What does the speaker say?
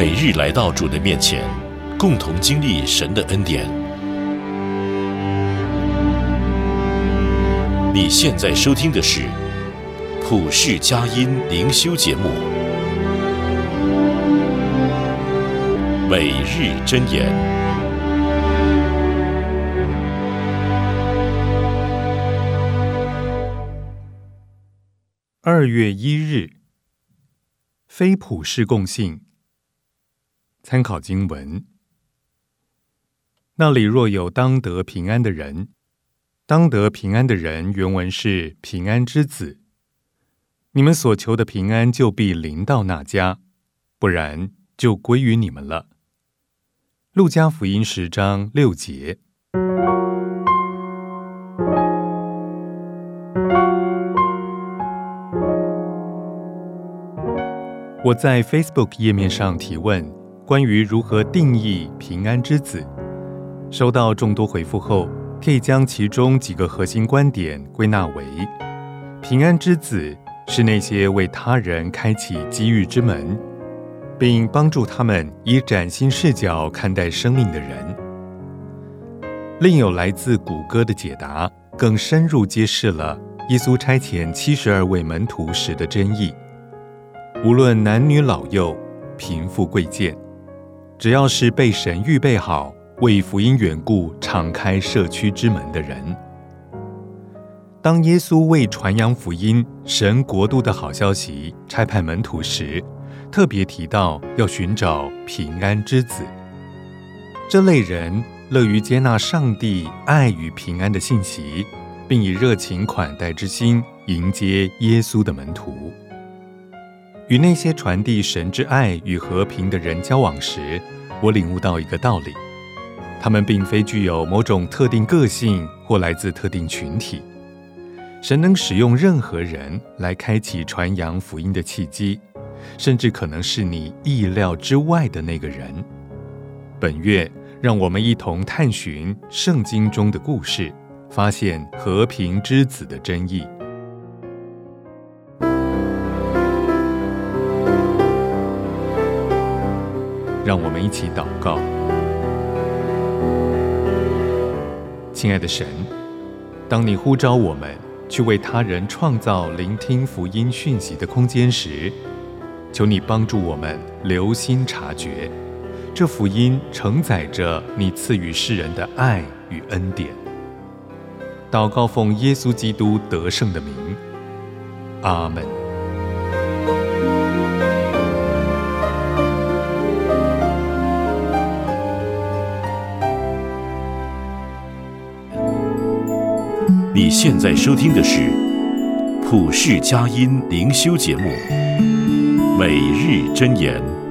每日来到主的面前，共同经历神的恩典。你现在收听的是普世佳音灵修节目，每日箴言。 2月1日，非普世共信。参考经文：那里若有当得平安的人，当得平安的人原文是平安之子。你们所求的平安就必临到那家，不然就归于你们了。路加福音10章6节。我在 Facebook 页面上提问关于如何定义平安之子，收到众多回复后，可以将其中几个核心观点归纳为：平安之子是那些为他人开启机遇之门，并帮助他们以崭新视角看待生命的人。另有来自谷歌的解答，更深入揭示了耶稣差遣72位门徒时的真意。无论男女老幼、贫富贵贱，只要是被神预备好为福音缘故敞开社区之门的人。当耶稣为传扬福音、神国度的好消息差派门徒时，特别提到要寻找平安之子。这类人乐于接纳上帝爱与平安的信息，并以热情款待之心迎接耶稣的门徒。与那些传递神之爱与和平的人交往时，我领悟到一个道理：他们并非具有某种特定个性或来自特定群体。神能使用任何人来开启传扬福音的契机，甚至可能是你意料之外的那个人。本月，让我们一同探寻圣经中的故事，发现和平之子的真意。让我们一起祷告。亲爱的神，当你呼召我们去为他人创造聆听福音讯息的空间时，求你帮助我们留心察觉，这福音承载着你赐予世人的爱与恩典。祷告奉耶稣基督得胜的名，阿们。 你现在收听的是普世佳音灵修节目，每日箴言。